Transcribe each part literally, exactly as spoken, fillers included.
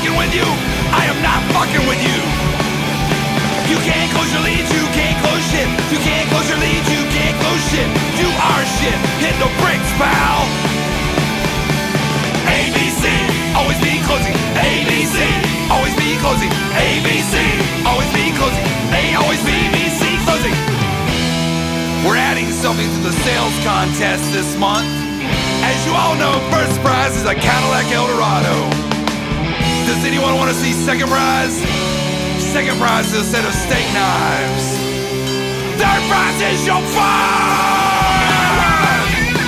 fucking with you, I am not fucking with you. You can't close your leads, you can't close shit. You can't close your leads, you can't close shit. Do our shit, hit the bricks, pal. A B C, always be closing. A B C, always be closing. A B C, always be closing. A, always be, B, C, closing. We're adding something to the sales contest this month. As you all know, first prize is a Cadillac Eldorado. Does anyone want to see second prize? Second prize is a set of steak knives. Third prize is your fun!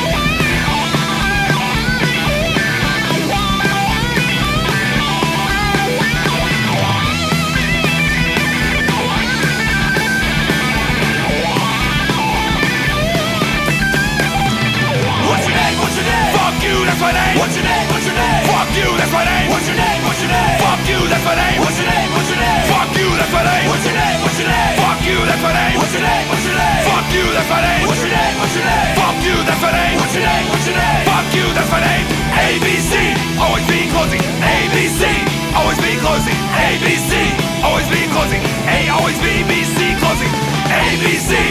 What's your name? What's your name? Fuck you, that's my name. What's your name? What's your name? Fuck you, that's my name. What's your name? What's your name? Fuck you, that's my name. What's your name? What's your name? Fuck you, that's my name. What's your name? What's your name? Fuck you, that's my name. What's your name? What's your name? Fuck you, that's my name. What's your name? What's your name? Fuck you, that's my name. What's your name? What's your name? Fuck you, that's my name. A B C, always be closing. A B C, always be closing. A B C, always be closing. A, always be, B, C, closing. A B C,